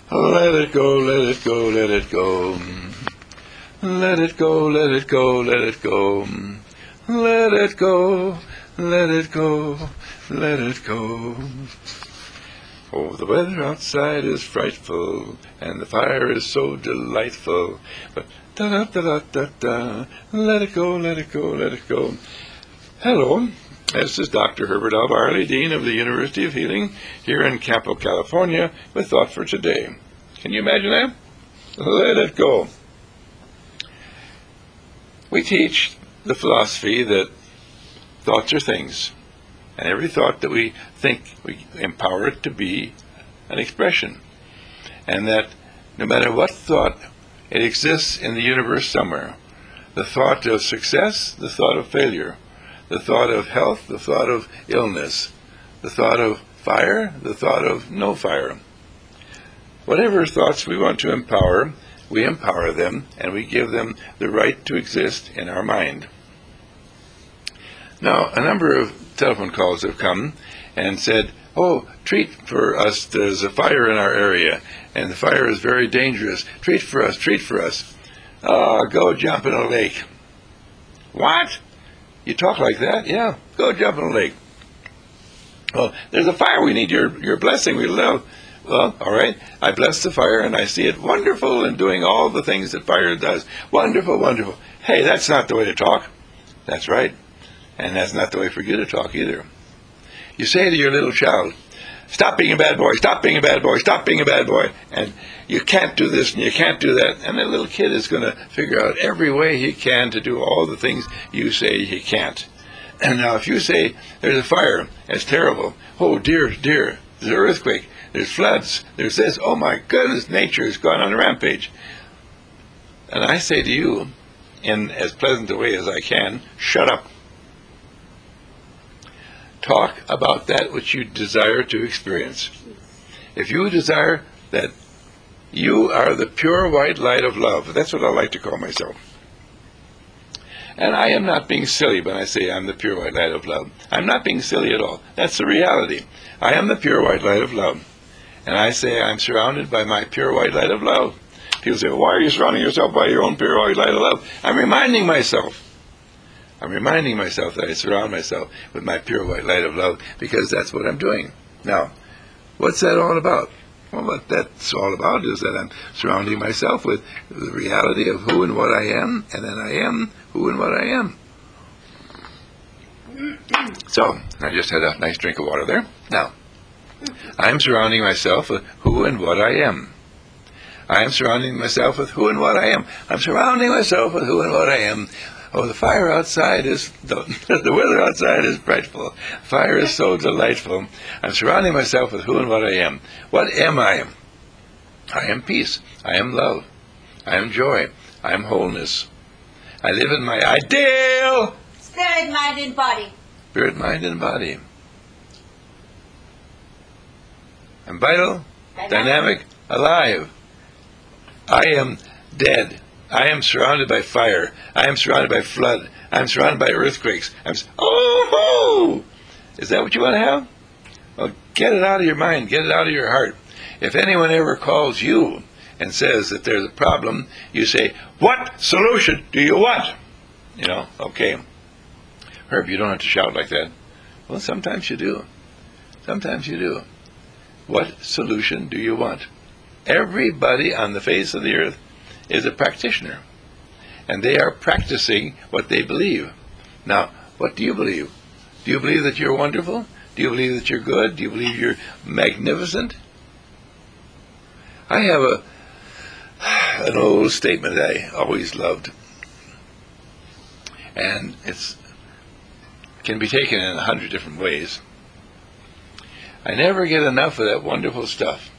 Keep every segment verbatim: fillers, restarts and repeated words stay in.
Let it go, let it go, let it go. Let it go, let it go, let it go. Let it go, let it go, let it go. Oh, the weather outside is frightful, and the fire is so delightful. But da-da-da-da-da-da, let it go, let it go, let it go. Hello, this is Doctor Herbert L. Barley, Dean of the University of Healing, here in Campo, California, with Thought for Today. Can you imagine that? Let it go. We teach the philosophy that thoughts are things, and every thought that we think, we empower it to be an expression, and that no matter what thought, it exists in the universe somewhere. The thought of success, the thought of failure, the thought of health, the thought of illness, the thought of fire, the thought of no fire. Whatever thoughts we want to empower, we empower them, and we give them the right to exist in our mind. Now, a number of telephone calls have come and said, oh, treat for us, there's a fire in our area, and the fire is very dangerous. Treat for us, treat for us. Oh, go jump in a lake. What? You talk like that? Yeah, go jump in a lake. Well, there's a fire, we need your, your blessing, we love. Well, all right, I bless the fire, and I see it wonderful and doing all the things that fire does. Wonderful, wonderful. Hey, that's not the way to talk. That's right. And that's not the way for you to talk either. You say to your little child, stop being a bad boy, stop being a bad boy, stop being a bad boy. And you can't do this and you can't do that. And the little kid is going to figure out every way he can to do all the things you say he can't. And now if you say, there's a fire, it's terrible. Oh, dear, dear, there's an earthquake, there's floods, there's this. Oh, my goodness, nature has gone on a rampage. And I say to you, in as pleasant a way as I can, shut up. Talk about that which you desire to experience. If you desire that you are the pure white light of love, that's what I like to call myself. And I am not being silly when I say I'm the pure white light of love. I'm not being silly at all. That's the reality. I am the pure white light of love. And I say I'm surrounded by my pure white light of love. People say, well, why are you surrounding yourself by your own pure white light of love? I'm reminding myself. I'm reminding myself that I surround myself with my pure white light of love because that's what I'm doing. Now, what's that all about? Well, what that's all about is that I'm surrounding myself with the reality of who and what I am, and then I am who and what I am. So, I just had a nice drink of water there. Now, I'm surrounding myself with who and what I am. I am surrounding myself with who and what I am. I'm surrounding myself with who and what I am. Oh, the fire outside is, the, the weather outside is frightful. Fire is so delightful. I'm surrounding myself with who and what I am. What am I? I am peace. I am love. I am joy. I am wholeness. I live in my ideal spirit, mind, and body. Spirit, mind, and body. I'm vital, dynamic, dynamic alive. I am dead. I am surrounded by fire. I am surrounded by flood. I am surrounded by earthquakes. I'm oh, is that what you want to have? Well, get it out of your mind. Get it out of your heart. If anyone ever calls you and says that there's a problem, you say, what solution do you want? You know, okay. Herb, you don't have to shout like that. Well, sometimes you do. Sometimes you do. What solution do you want? Everybody on the face of the earth is a practitioner, and they are practicing what they believe. Now, what do you believe? Do you believe that you're wonderful? Do you believe that you're good? Do you believe you're magnificent? I have a an old statement I always loved, and it's can be taken in a hundred different ways. I never get enough of that wonderful stuff.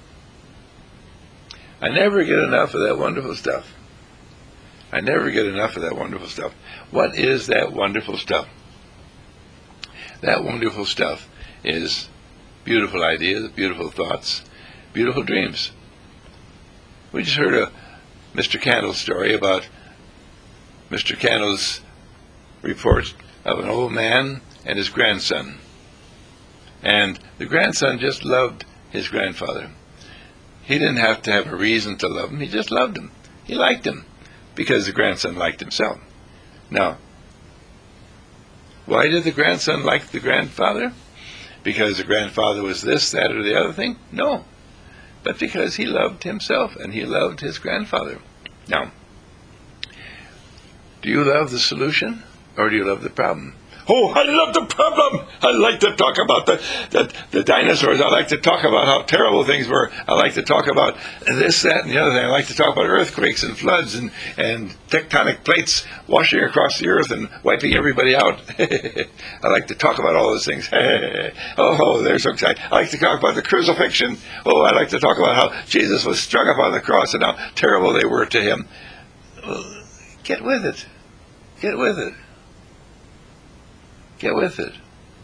I never get enough of that wonderful stuff. I never get enough of that wonderful stuff. What is that wonderful stuff? That wonderful stuff is beautiful ideas, beautiful thoughts, beautiful dreams. We just heard a Mister Candle's story about Mister Candle's report of an old man and his grandson. And the grandson just loved his grandfather. He didn't have to have a reason to love him. He just loved him. He liked him because the grandson liked himself. Now, why did the grandson like the grandfather? Because the grandfather was this, that, or the other thing? No. But because he loved himself and he loved his grandfather. Now, do you love the solution or do you love the problem? Oh, I love the problem. I like to talk about the, the, the dinosaurs. I like to talk about how terrible things were. I like to talk about this, that, and the other thing. I like to talk about earthquakes and floods and, and tectonic plates washing across the earth and wiping everybody out. I like to talk about all those things. Oh, they're so exciting. I like to talk about the crucifixion. Oh, I like to talk about how Jesus was strung up on the cross and how terrible they were to him. Well, get with it. Get with it. Get with it.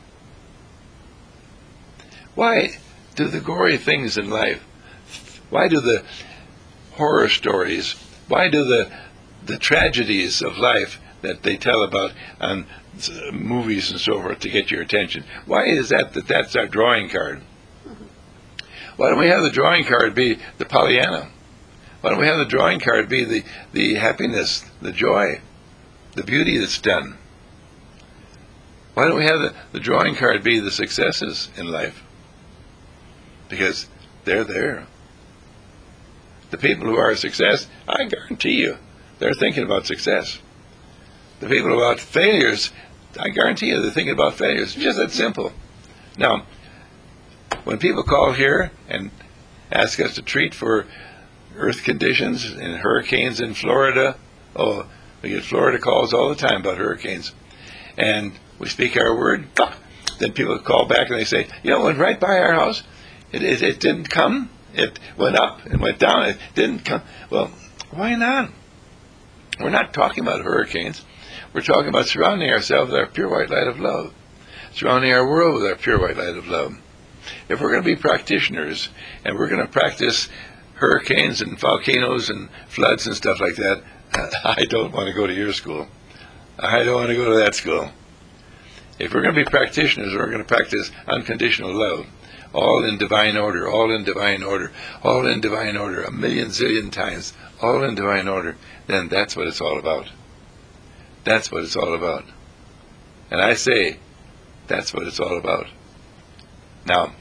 Why do the gory things in life, why do the horror stories, why do the the tragedies of life that they tell about on movies and so forth to get your attention, why is that that that's our drawing card? Why don't we have the drawing card be the Pollyanna? Why don't we have the drawing card be the, the happiness, the joy, the beauty that's done? Why don't we have the, the drawing card be the successes in life? Because they're there. The people who are a success, I guarantee you, they're thinking about success. The people about failures, I guarantee you they're thinking about failures. It's just that simple. Now, when people call here and ask us to treat for earth conditions and hurricanes in Florida, oh, we get Florida calls all the time about hurricanes. And we speak our word, then people call back and they say, you know, it went right by our house. It, it, it didn't come. It went up and went down. It didn't come. Well, why not? We're not talking about hurricanes. We're talking about surrounding ourselves with our pure white light of love. Surrounding our world with our pure white light of love. If we're going to be practitioners and we're going to practice hurricanes and volcanoes and floods and stuff like that, I don't want to go to your school. I don't want to go to that school. If we're going to be practitioners, we're going to practice unconditional love, all in divine order, all in divine order, all in divine order, a million zillion times, all in divine order, then that's what it's all about. That's what it's all about. And I say, that's what it's all about. Now,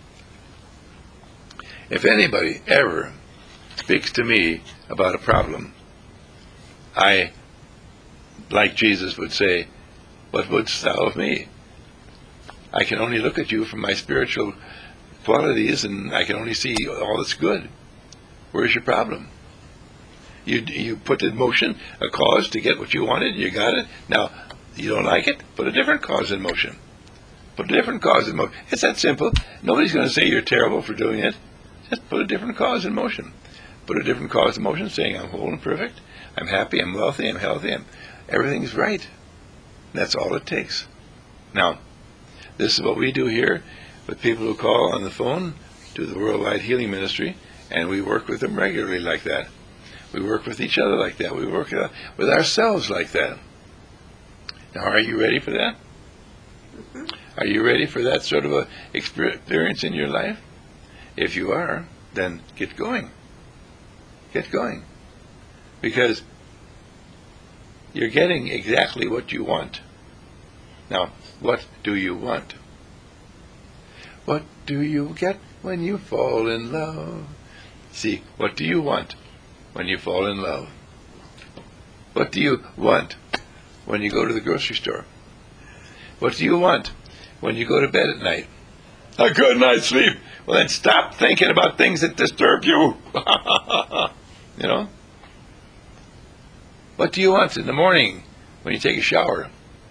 if anybody ever speaks to me about a problem, I, like Jesus would say, what wouldst thou of me? I can only look at you from my spiritual qualities, and I can only see all that's good. Where's your problem? You you put in motion a cause to get what you wanted, you got it. Now, you don't like it, put a different cause in motion. Put a different cause in motion. It's that simple. Nobody's going to say you're terrible for doing it. Just put a different cause in motion. Put a different cause in motion, saying I'm whole and perfect, I'm happy, I'm wealthy, I'm healthy, I'm, everything's right. That's all it takes. Now, this is what we do here with people who call on the phone to the Worldwide Healing Ministry, and we work with them regularly like that. We work with each other like that. We work uh, with ourselves like that. Now, are you ready for that? Mm-hmm. Are you ready for that sort of a experience in your life? If you are, then get going. Get going. Because you're getting exactly what you want. Now, what do you want? What do you get when you fall in love? See, what do you want when you fall in love? What do you want when you go to the grocery store? What do you want when you go to bed at night? A good night's sleep. Well, then stop thinking about things that disturb you. You know? What do you want in the morning when you take a shower?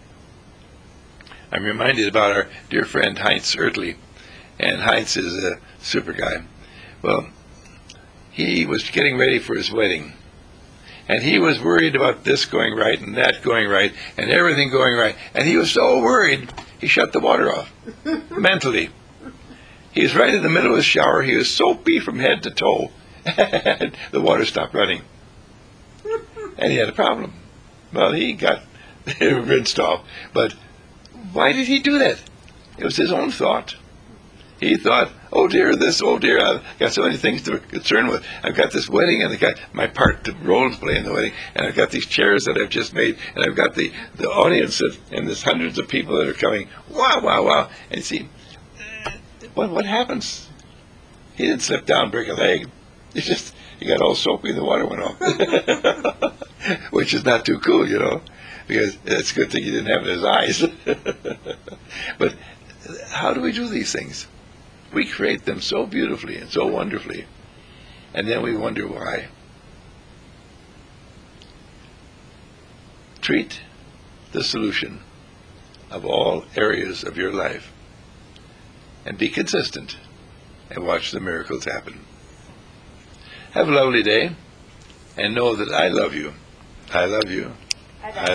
I'm reminded about our dear friend Heinz Ertley. And Heinz is a super guy. Well, he was getting ready for his wedding. And he was worried about this going right and that going right and everything going right. And he was so worried, he shut the water off. Mentally. He was right in the middle of his shower. He was soapy from head to toe. And the water stopped running. And he had a problem. Well, he got rinsed off. But why did he do that? It was his own thought. He thought, oh dear, this, oh dear, I've got so many things to concern with. I've got this wedding, and I've got my part to role to play in the wedding, and I've got these chairs that I've just made, and I've got the, the audience, that, and there's hundreds of people that are coming. Wow, wow, wow. And see, what, what happens? He didn't slip down, break a leg. He just, he got all soapy, the water went off. Which is not too cool, you know, because it's a good thing he didn't have it in his eyes. But how do we do these things? We create them so beautifully and so wonderfully, and then we wonder why. Treat the solution of all areas of your life, and be consistent, and watch the miracles happen. Have a lovely day, and know that I love you. I love you. I I